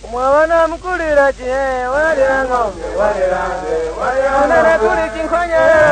Mwana mkulira je, walira ng'ombe, walira nze, walira nze, kuli chinkwanya.